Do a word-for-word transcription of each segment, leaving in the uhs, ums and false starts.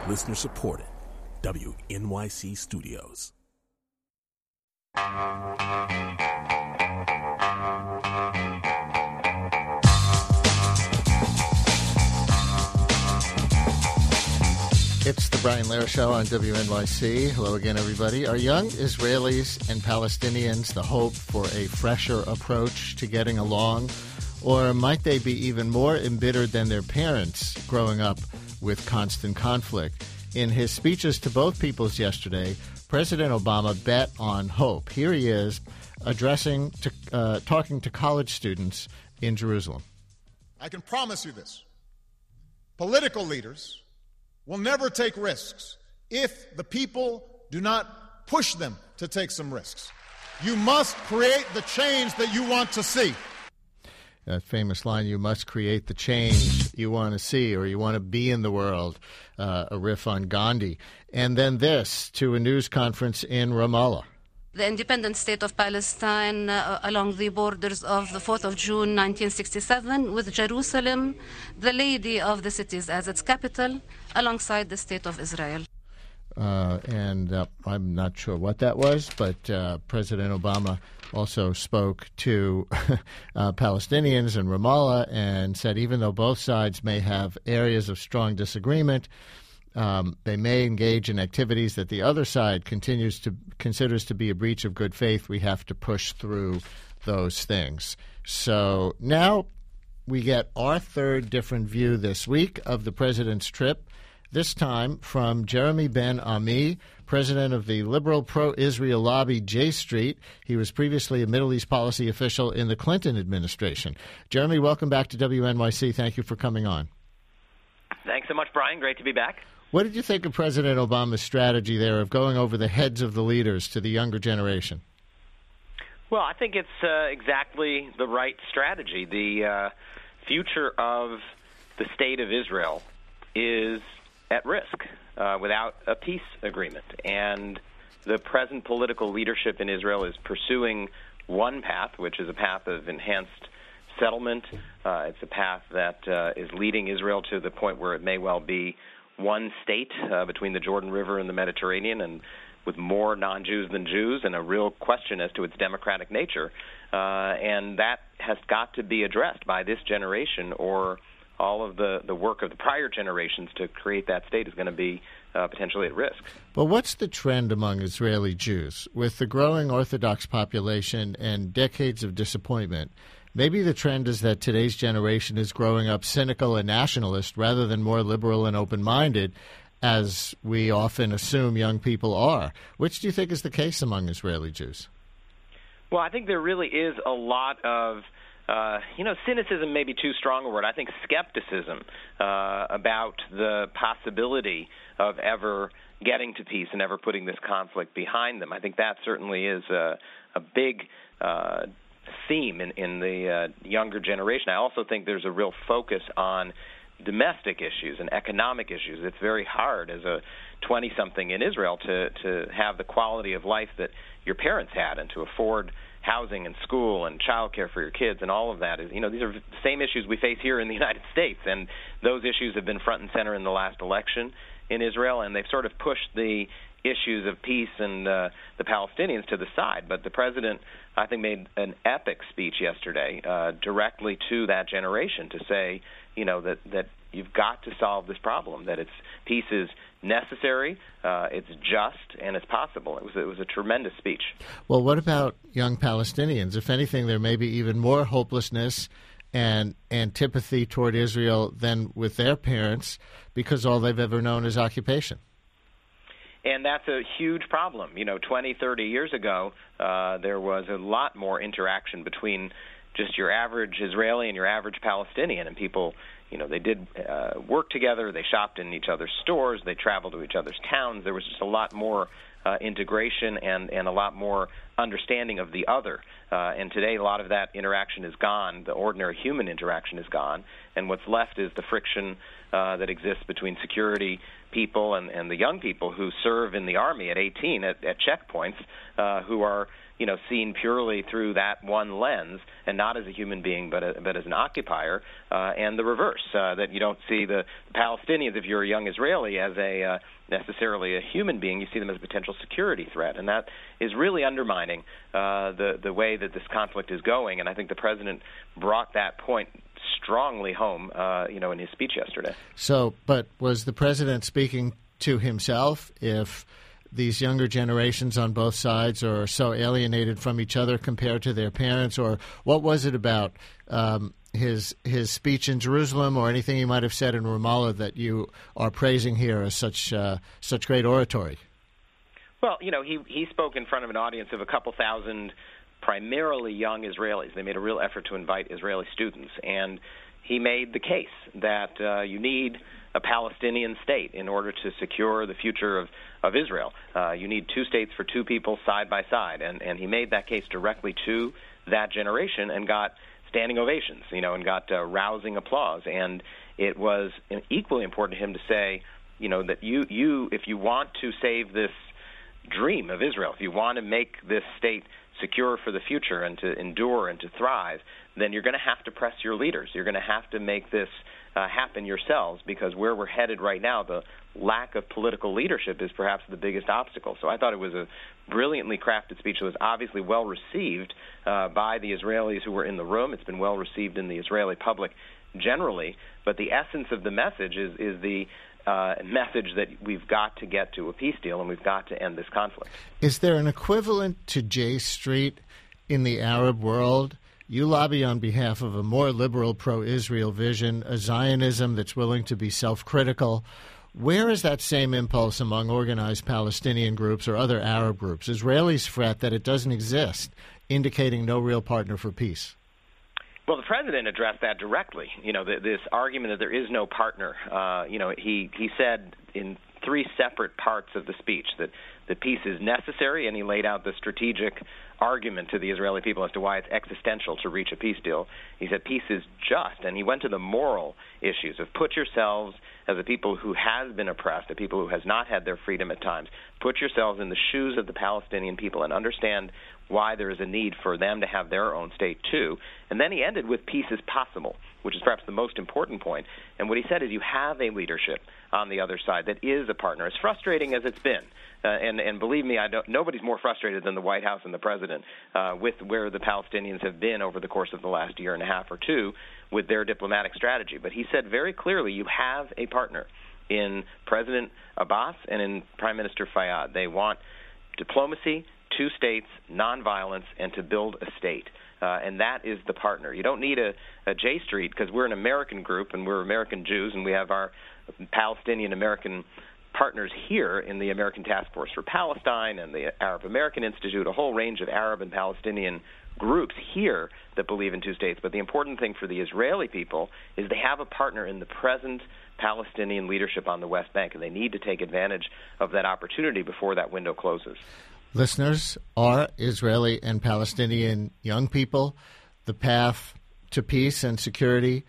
Listener supported. W N Y C Studios. It's the Brian Lehrer Show on W N Y C. Hello again, everybody. Are young Israelis and Palestinians the hope for a fresher approach to getting along? Or might they be even more embittered than their parents growing up with constant conflict? In his speeches to both peoples yesterday, President Obama bet on hope. Here he is addressing, to, uh, talking to college students in Jerusalem. I can promise you this. Political leaders will never take risks if the people do not push them to take some risks. You must create the change that you want to see. That famous line, you must create the change you want to see or you want to be in the world, uh, a riff on Gandhi. And then this, to a news conference in Ramallah. The independent state of Palestine uh, along the borders of the fourth of June nineteen sixty-seven, with Jerusalem, the lady of the cities, as its capital, alongside the state of Israel. Uh, and uh, I'm not sure what that was, but uh, President Obama also spoke to uh, Palestinians in Ramallah and said even though both sides may have areas of strong disagreement, um, they may engage in activities that the other side continues to considers to be a breach of good faith. We have to push through those things. So now we get our third different view this week of the president's trip. This time from Jeremy Ben-Ami, president of the liberal pro-Israel lobby J Street. He was previously a Middle East policy official in the Clinton administration. Jeremy, welcome back to W N Y C. Thank you for coming on. Thanks so much, Brian. Great to be back. What did you think of President Obama's strategy there of going over the heads of the leaders to the younger generation? Well, I think it's uh, exactly the right strategy. The uh, future of the state of Israel is at risk uh, without a peace agreement. And the present political leadership in Israel is pursuing one path, which is a path of enhanced settlement. Uh, it's a path that uh, is leading Israel to the point where it may well be one state uh, between the Jordan River and the Mediterranean, and with more non-Jews than Jews, and a real question as to its democratic nature. Uh, and that has got to be addressed by this generation, or all of the, the work of the prior generations to create that state is going to be uh, potentially at risk. Well, what's the trend among Israeli Jews? With the growing Orthodox population and decades of disappointment, maybe the trend is that today's generation is growing up cynical and nationalist rather than more liberal and open-minded, as we often assume young people are. Which do you think is the case among Israeli Jews? Well, I think there really is a lot of Uh, you know, cynicism may be too strong a word. I think skepticism uh, about the possibility of ever getting to peace and ever putting this conflict behind them. I think that certainly is a, a big uh, theme in, in the uh, younger generation. I also think there's a real focus on domestic issues and economic issues. It's very hard as a twenty-something in Israel to, to have the quality of life that your parents had and to afford housing and school and child care for your kids and all of that. Is, you know, these are the same issues we face here in the United States, and those issues have been front and center in the last election in Israel, and they've sort of pushed the issues of peace and uh, the Palestinians to the side. But the president, I think, made an epic speech yesterday uh, directly to that generation to say, you know, that, that you've got to solve this problem, that it's peace is necessary, uh, it's just, and it's possible. It was it was a tremendous speech. Well, what about young Palestinians? If anything, there may be even more hopelessness and antipathy toward Israel than with their parents because all they've ever known is occupation. And that's a huge problem. You know, twenty, thirty years ago, uh, there was a lot more interaction between just your average Israeli and your average Palestinian, and people, you know, they did uh, work together, they shopped in each other's stores, they traveled to each other's towns. There was just a lot more uh, integration and, and a lot more understanding of the other. Uh, and today, a lot of that interaction is gone. The ordinary human interaction is gone. And what's left is the friction uh, that exists between security people and, and the young people who serve in the Army at eighteen at, at checkpoints, uh, who are you know, seen purely through that one lens and not as a human being, but a, but as an occupier, uh, and the reverse, uh, that you don't see the Palestinians, if you're a young Israeli, as a uh, necessarily a human being. You see them as a potential security threat, and that is really undermining uh, the the way that this conflict is going. And I think the president brought that point strongly home, uh, you know, in his speech yesterday. So, but was the president speaking to himself? If these younger generations on both sides are so alienated from each other compared to their parents, or what was it about um, his his speech in Jerusalem, or anything he might have said in Ramallah that you are praising here as such uh, such great oratory? Well, you know, he he spoke in front of an audience of a couple thousand, primarily young Israelis. They made a real effort to invite Israeli students, and he made the case that uh, you need a Palestinian state in order to secure the future of, of Israel. Uh, you need two states for two people side by side, and, and he made that case directly to that generation and got standing ovations, you know, and got uh, rousing applause. And it was equally important to him to say, you know, that you, you, if you want to save this dream of Israel, if you want to make this state secure for the future and to endure and to thrive, then you're going to have to press your leaders. You're going to have to make this uh, happen yourselves, because where we're headed right now, the lack of political leadership is perhaps the biggest obstacle. So I thought it was a brilliantly crafted speech that was obviously well received uh, by the Israelis who were in the room. It's been well received in the Israeli public generally. But the essence of the message is, is the Uh, message that we've got to get to a peace deal and we've got to end this conflict. Is there an equivalent to J Street in the Arab world? You lobby on behalf of a more liberal pro-Israel vision, a Zionism that's willing to be self-critical. Where is that same impulse among organized Palestinian groups or other Arab groups? Israelis fret that it doesn't exist, indicating no real partner for peace. Well, the president addressed that directly. You know, the, this argument that there is no partner. Uh, you know, he he said in three separate parts of the speech that that peace is necessary, and he laid out the strategic argument to the Israeli people as to why it's existential to reach a peace deal. He said peace is just, and he went to the moral issues of put yourselves as a people who has been oppressed, a people who has not had their freedom at times. Put yourselves in the shoes of the Palestinian people and understand why there is a need for them to have their own state too. And then he ended with peace is possible, which is perhaps the most important point. And what he said is you have a leadership on the other side that is a partner, as frustrating as it's been. Uh, and, and believe me, I don't, nobody's more frustrated than the White House and the president uh, with where the Palestinians have been over the course of the last year and a half or two with their diplomatic strategy. But he said very clearly you have a partner in President Abbas and in Prime Minister Fayyad. They want diplomacy, two states, nonviolence, and to build a state. Uh, and that is the partner. You don't need a, a J Street, because we're an American group and we're American Jews, and we have our Palestinian-American partners here in the American Task Force for Palestine and the Arab American Institute, a whole range of Arab and Palestinian groups here that believe in two states. But the important thing for the Israeli people is they have a partner in the present Palestinian leadership on the West Bank, and they need to take advantage of that opportunity before that window closes. Listeners, are Israeli and Palestinian young people the path to peace and security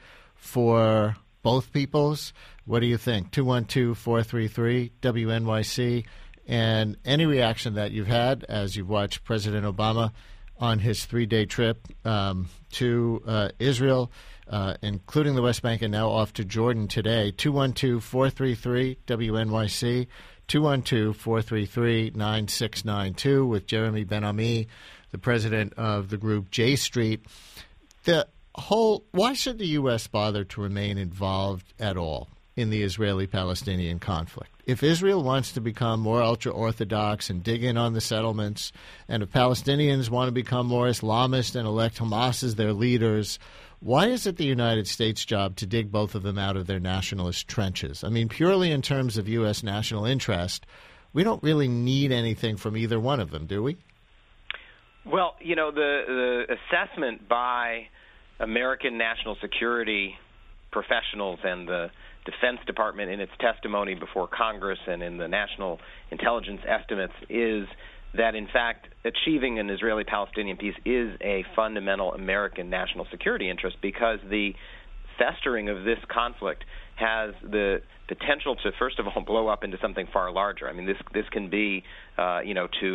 for both peoples? What do you think? two one two, four three three, W N Y C. And any reaction that you've had as you've watched President Obama on his three-day trip um, to uh, Israel, uh, including the West Bank, and now off to Jordan today. two one two, four three three, W N Y C. two one two, four three three, nine six nine two with Jeremy Ben-Ami, the president of the group J Street. The whole, why should the U S bother to remain involved at all in the Israeli-Palestinian conflict? If Israel wants to become more ultra-Orthodox and dig in on the settlements, and if Palestinians want to become more Islamist and elect Hamas as their leaders, why is it the United States' job to dig both of them out of their nationalist trenches? I mean, purely in terms of U S national interest, we don't really need anything from either one of them, do we? Well, you know, the, the assessment by American national security professionals and the Defense Department in its testimony before Congress and in the national intelligence estimates is that, in fact, achieving an Israeli-Palestinian peace is a fundamental American national security interest, because the festering of this conflict has the potential to, first of all, blow up into something far larger. I mean, this this can be, uh, you know, to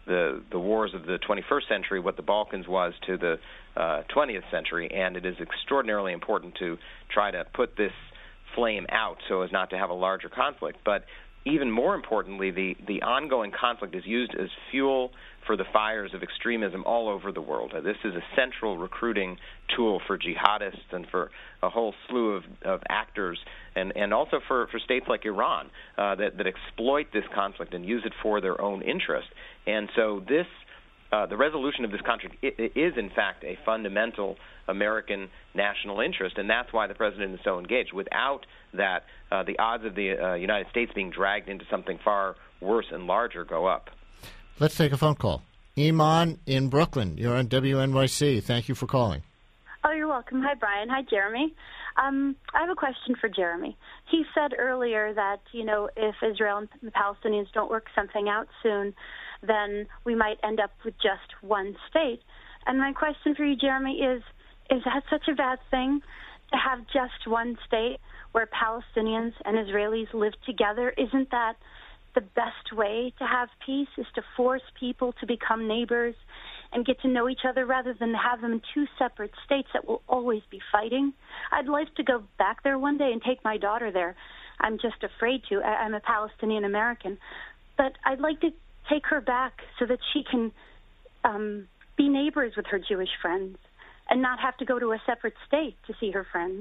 the the wars of the twenty-first century what the Balkans was to the uh, twentieth century, and it is extraordinarily important to try to put this flame out so as not to have a larger conflict. But even more importantly, the, the ongoing conflict is used as fuel for the fires of extremism all over the world. Uh, this is a central recruiting tool for jihadists and for a whole slew of, of actors, and, and also for, for states like Iran uh, that, that exploit this conflict and use it for their own interest. And so this, uh, the resolution of this conflict is, in fact, a fundamental American national interest, and that's why the president is so engaged. Without that, uh, the odds of the uh, United States being dragged into something far worse and larger go up. Let's take a phone call. Iman in Brooklyn, you're on W N Y C. Thank you for calling. Oh, you're welcome. Hi, Brian. Hi, Jeremy. Um, I have a question for Jeremy. He said earlier that, you know, if Israel and the Palestinians don't work something out soon, then we might end up with just one state. And my question for you, Jeremy, is, is that such a bad thing to have just one state where Palestinians and Israelis live together? Isn't that the best way to have peace, is to force people to become neighbors and get to know each other rather than have them in two separate states that will always be fighting? I'd like to go back there one day and take my daughter there. I'm just afraid to. I'm a Palestinian American. But I'd like to take her back so that she can um, be neighbors with her Jewish friends and not have to go to a separate state to see her friends.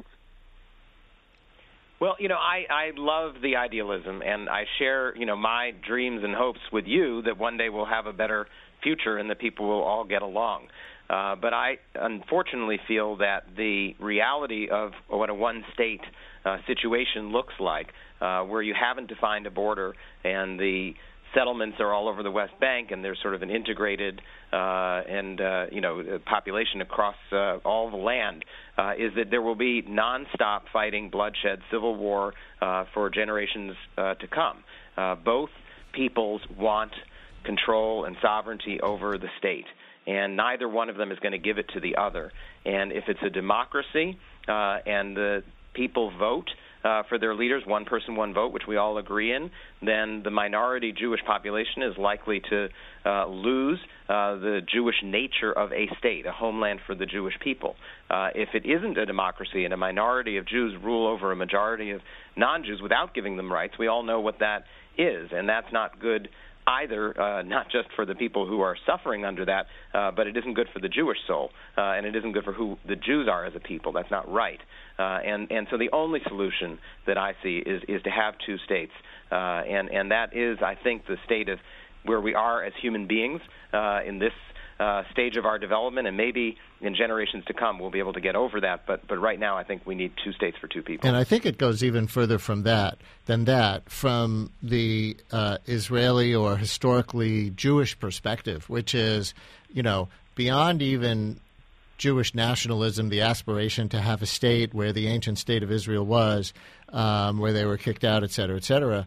Well, you know, I, I love the idealism, and I share, you know, my dreams and hopes with you that one day we'll have a better future and that people will all get along. Uh, but I unfortunately feel that the reality of what a one-state uh, situation looks like, uh, where you haven't defined a border and the settlements are all over the West Bank, and there's sort of an integrated uh, and uh, you know population across uh, all the land, uh, is that there will be nonstop fighting, bloodshed, civil war uh, for generations uh, to come. Uh, both peoples want control and sovereignty over the state, and neither one of them is going to give it to the other. And if it's a democracy uh, and the people vote Uh, for their leaders, one person, one vote, which we all agree in, then the minority Jewish population is likely to uh, lose uh, the Jewish nature of a state, a homeland for the Jewish people. Uh, if it isn't a democracy and a minority of Jews rule over a majority of non-Jews without giving them rights, we all know what that is, and that's not good either, uh, not just for the people who are suffering under that, uh, but it isn't good for the Jewish soul, uh, and it isn't good for who the Jews are as a people. That's not right. Uh, and, and so the only solution that I see is, is to have two states, uh, and, and that is, I think, the state of where we are as human beings uh, in this uh, stage of our development, and maybe in generations to come we'll be able to get over that. But but right now I think we need two states for two people. And I think it goes even further from that than that, from the uh, Israeli or historically Jewish perspective, which is, you know, beyond even Jewish nationalism, the aspiration to have a state where the ancient state of Israel was, um, where they were kicked out, et cetera, et cetera,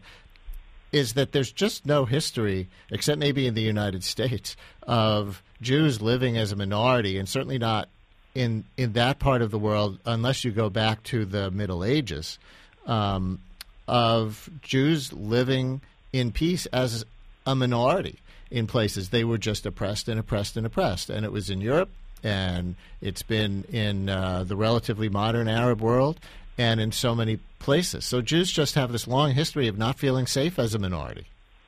is that there's just no history, except maybe in the United States, of Jews living as a minority, and certainly not in in that part of the world, unless you go back to the Middle Ages, um, of Jews living in peace as a minority in places. They were just oppressed and oppressed and oppressed. And it was in Europe, and it's been in uh, the relatively modern Arab world, and in so many places. So Jews just have this long history of not feeling safe as a minority.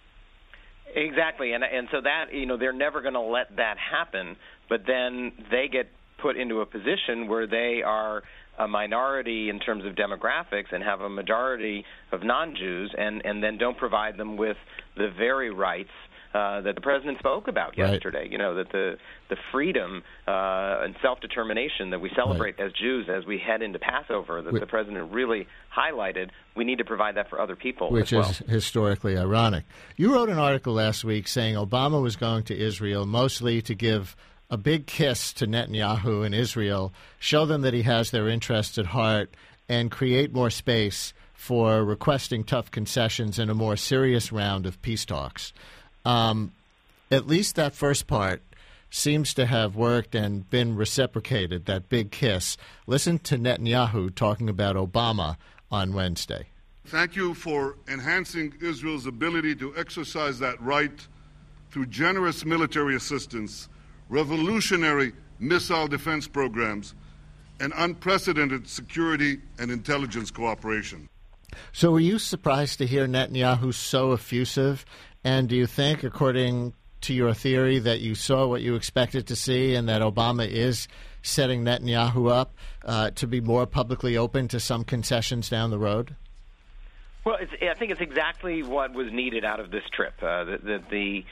Exactly, and and so that, you know, they're never going to let that happen, but then they get put into a position where they are a minority in terms of demographics and have a majority of non-Jews, and, and then don't provide them with the very rights Uh, that the president spoke about yesterday. Right. You know, that the the freedom uh, and self-determination that we celebrate right. as Jews as we head into Passover, that we, the president really highlighted, we need to provide that for other people Which as well. is historically ironic. You wrote an article last week saying Obama was going to Israel mostly to give a big kiss to Netanyahu and Israel, show them that he has their interests at heart, and create more space for requesting tough concessions in a more serious round of peace talks. Um, at least that first part seems to have worked and been reciprocated, that big kiss. Listen to Netanyahu talking about Obama on Wednesday. Thank you for enhancing Israel's ability to exercise that right through generous military assistance, revolutionary missile defense programs, and unprecedented security and intelligence cooperation. So were you surprised to hear Netanyahu so effusive? And do you think, according to your theory, that you saw what you expected to see and that Obama is setting Netanyahu up uh, to be more publicly open to some concessions down the road? Well, it's, I think it's exactly what was needed out of this trip. Uh, the, the, the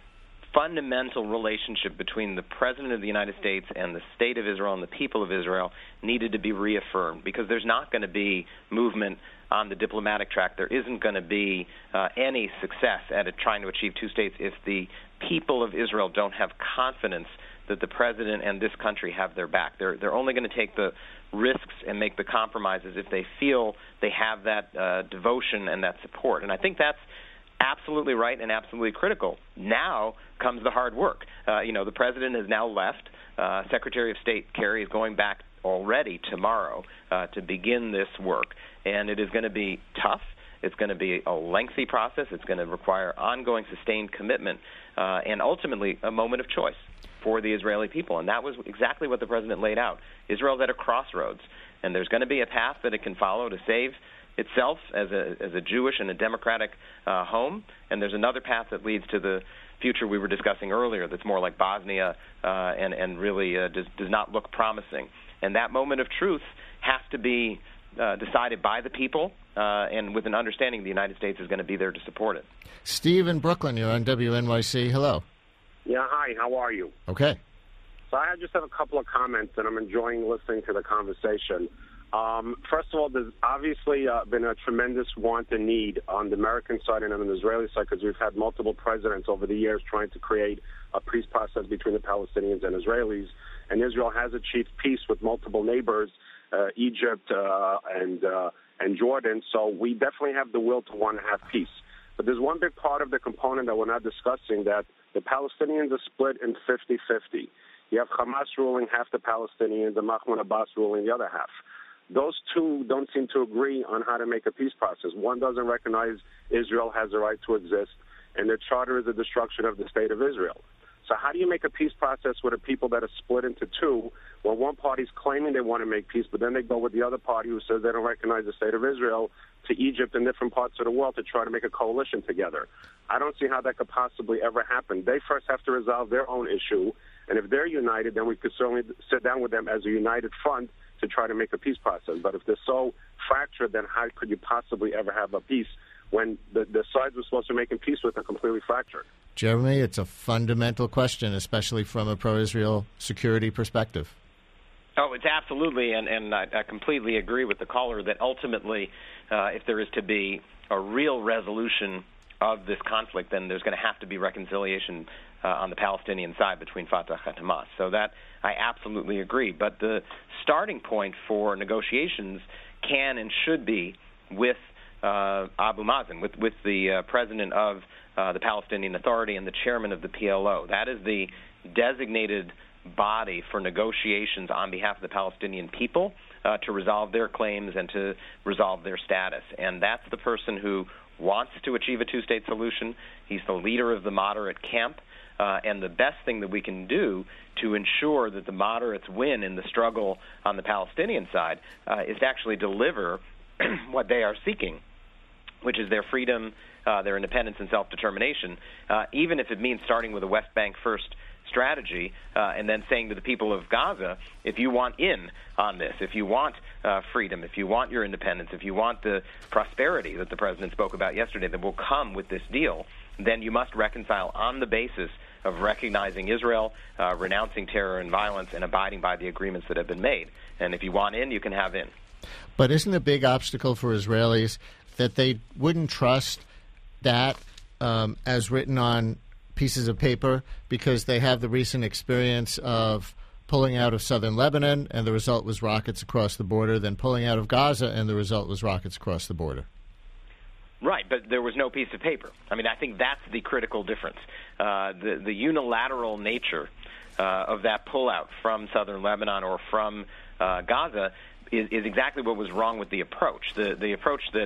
fundamental relationship between the President of the United States and the State of Israel and the people of Israel needed to be reaffirmed, because there's not going to be movement on the diplomatic track. There isn't going to be uh, any success at it, trying to achieve two states if the people of Israel don't have confidence that the President and this country have their back. They're, they're only going to take the risks and make the compromises if they feel they have that uh, devotion and that support. And I think that's absolutely right and absolutely critical. Now comes the hard work. Uh, you know, the President has now left. Uh, Secretary of State Kerry is going back already tomorrow uh, to begin this work. And it is going to be tough. It's going to be a lengthy process. It's going to require ongoing, sustained commitment, uh, and ultimately a moment of choice for the Israeli people. And that was exactly what the President laid out. Israel's at a crossroads, and there's going to be a path that it can follow to save itself as a as a Jewish and a democratic uh, home, and there's another path that leads to the future we were discussing earlier that's more like Bosnia uh, and, and really uh, does, does not look promising. And that moment of truth has to be uh, decided by the people, uh, and with an understanding the United States is going to be there to support it. Steve in Brooklyn, you're on W N Y C. Hello. Yeah, hi, how are you? Okay. So I just have a couple of comments, and I'm enjoying listening to the conversation. Um, first of all, there's obviously uh, been a tremendous want and need on the American side and on the Israeli side, because we've had multiple presidents over the years trying to create a peace process between the Palestinians and Israelis. And Israel has achieved peace with multiple neighbors, uh, Egypt uh, and uh, and Jordan. So we definitely have the will to want to have peace. But there's one big part of the component that we're not discussing, that the Palestinians are split in fifty-fifty. You have Hamas ruling half the Palestinians and Mahmoud Abbas ruling the other half. Those two don't seem to agree on how to make a peace process. One doesn't recognize Israel has a right to exist, and their charter is the destruction of the state of Israel. So how do you make a peace process with a people that are split into two, when one party's claiming they want to make peace, but then they go with the other party who says they don't recognize the state of Israel to Egypt and different parts of the world to try to make a coalition together? I don't see how that could possibly ever happen. They first have to resolve their own issue, and if they're united, then we could certainly sit down with them as a united front to try to make a peace process. But if they're so fractured, then how could you possibly ever have a peace when the, the sides we're supposed to be making peace with are completely fractured? Jeremy, it's a fundamental question, especially from a pro-Israel security perspective. Oh, it's absolutely, and, and I, I completely agree with the caller that ultimately, uh, if there is to be a real resolution of this conflict, then there's going to have to be reconciliation uh, on the Palestinian side between Fatah and Hamas. So that I absolutely agree. But the starting point for negotiations can and should be with uh, Abu Mazen, with, with the uh, president of uh, the Palestinian Authority and the chairman of the P L O. That is the designated body for negotiations on behalf of the Palestinian people uh, to resolve their claims and to resolve their status. And that's the person who wants to achieve a two-state solution. He's the leader of the moderate camp. Uh, and the best thing that we can do to ensure that the moderates win in the struggle on the Palestinian side uh, is to actually deliver what they are seeking, which is their freedom, uh, their independence and self-determination, uh, even if it means starting with a West Bank first strategy uh, and then saying to the people of Gaza, if you want in on this, if you want uh, freedom, if you want your independence, if you want the prosperity that the president spoke about yesterday that will come with this deal, then you must reconcile on the basis of recognizing Israel, uh, renouncing terror and violence, and abiding by the agreements that have been made. And if you want in, you can have in. But isn't a big obstacle for Israelis that they wouldn't trust that um, as written on pieces of paper, because they have the recent experience of pulling out of southern Lebanon, and the result was rockets across the border, then pulling out of Gaza, and the result was rockets across the border? Right, but there was no piece of paper. I mean, I think that's the critical difference. Uh, the, the unilateral nature uh, of that pullout from southern Lebanon or from uh, Gaza is, is exactly what was wrong with the approach. The, the approach that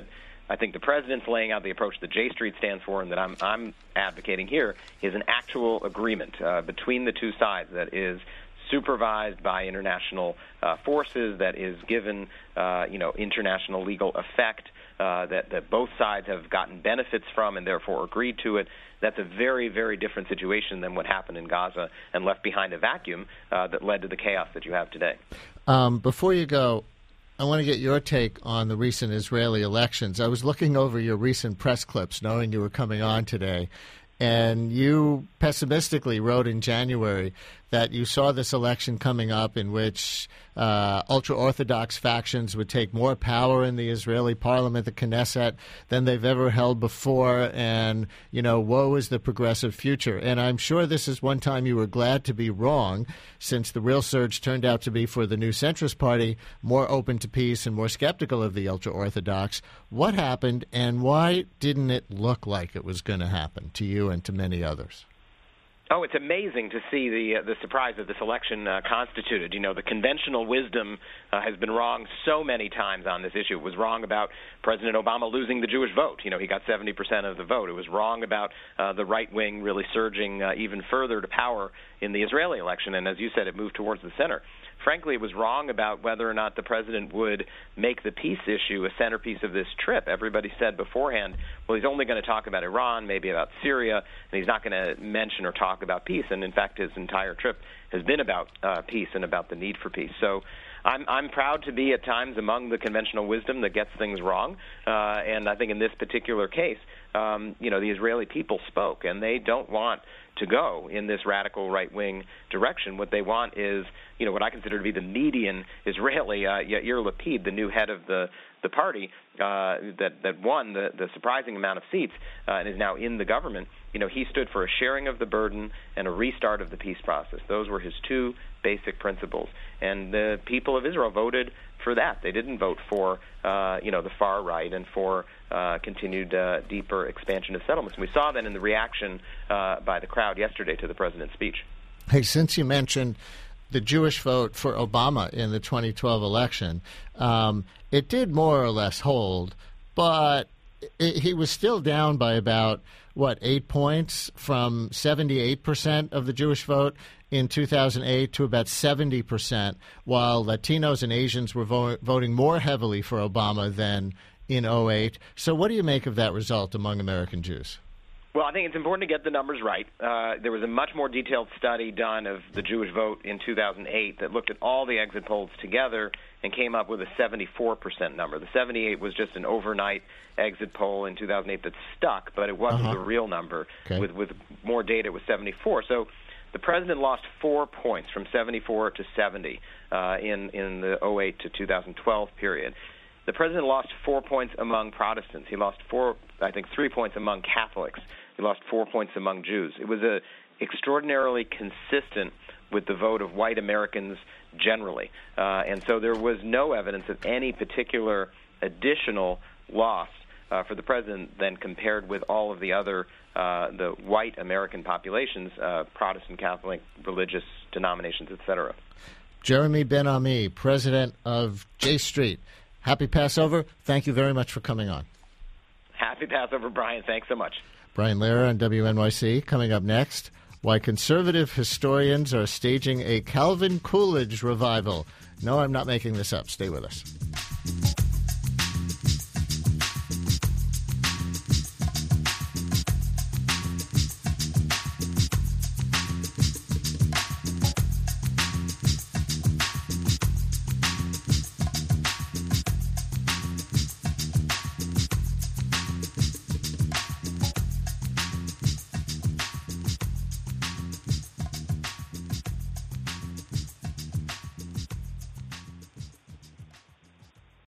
I think the president's laying out the approach that J Street stands for and that I'm, I'm advocating here is an actual agreement uh, between the two sides that is supervised by international uh, forces, that is given, uh, you know, international legal effect, uh, that, that both sides have gotten benefits from and therefore agreed to it. That's a very, very different situation than what happened in Gaza and left behind a vacuum uh, that led to the chaos that you have today. Um, before you go, I want to get your take on the recent Israeli elections. I was looking over your recent press clips, knowing you were coming on today, and you pessimistically wrote in January that you saw this election coming up in which uh, ultra-Orthodox factions would take more power in the Israeli parliament, the Knesset, than they've ever held before, and, you know, woe is the progressive future. And I'm sure this is one time you were glad to be wrong, since the real surge turned out to be for the New Centrist Party, more open to peace and more skeptical of the ultra-Orthodox. What happened, and why didn't it look like it was going to happen to you and to many others? Oh, it's amazing to see the uh, the surprise that this election uh, constituted. You know, the conventional wisdom uh, has been wrong so many times on this issue. It was wrong about President Obama losing the Jewish vote. You know, he got seventy percent of the vote. It was wrong about uh, the right wing really surging uh, even further to power in the Israeli election. And as you said, it moved towards the center. Frankly, it was wrong about whether or not the president would make the peace issue a centerpiece of this trip. Everybody said beforehand, well, he's only going to talk about Iran, maybe about Syria, and he's not going to mention or talk about peace. And in fact, his entire trip has been about uh, peace and about the need for peace. So I'm, I'm proud to be at times among the conventional wisdom that gets things wrong. Uh, and I think in this particular case, um, you know, the Israeli people spoke, and they don't want to go in this radical right-wing direction. What they want is, you know, what I consider to be the median Israeli, uh, Yair Lapid, the new head of the, the party uh, that, that won the, the surprising amount of seats uh, and is now in the government. You know, he stood for a sharing of the burden and a restart of the peace process. Those were his two basic principles. And the people of Israel voted for that. They didn't vote for, uh, you know, the far right and for uh, continued uh, deeper expansion of settlements. And we saw that in the reaction uh, by the crowd yesterday to the president's speech. Hey, since you mentioned the Jewish vote for Obama in the twenty twelve election, um, it did more or less hold, but it, he was still down by about, what, eight points from seventy-eight percent of the Jewish vote in two thousand eight to about seventy percent, while Latinos and Asians were vo- voting more heavily for Obama than in oh eight. So what do you make of that result among American Jews? Well, I think it's important to get the numbers right. Uh, there was a much more detailed study done of the Jewish vote in two thousand eight that looked at all the exit polls together and came up with a seventy-four percent number. The seventy-eight was just an overnight exit poll in two thousand eight that stuck, but it wasn't uh-huh. the real number. Okay. With, with more data, it was seventy-four. So the president lost four points from seventy-four to seventy uh, in, in the oh eight to two thousand twelve period. The president lost four points among Protestants. He lost four, I think, three points among Catholics. He lost four points among Jews. It was a extraordinarily consistent with the vote of white Americans generally. Uh, and so there was no evidence of any particular additional loss uh, for the president than compared with all of the other, uh, the white American populations, uh, Protestant, Catholic, religious denominations, et cetera. Jeremy Ben-Ami, president of J Street. Happy Passover. Thank you very much for coming on. Happy Passover, Brian. Thanks so much. Brian Lehrer on W N Y C. Coming up next, why conservative historians are staging a Calvin Coolidge revival. No, I'm not making this up. Stay with us.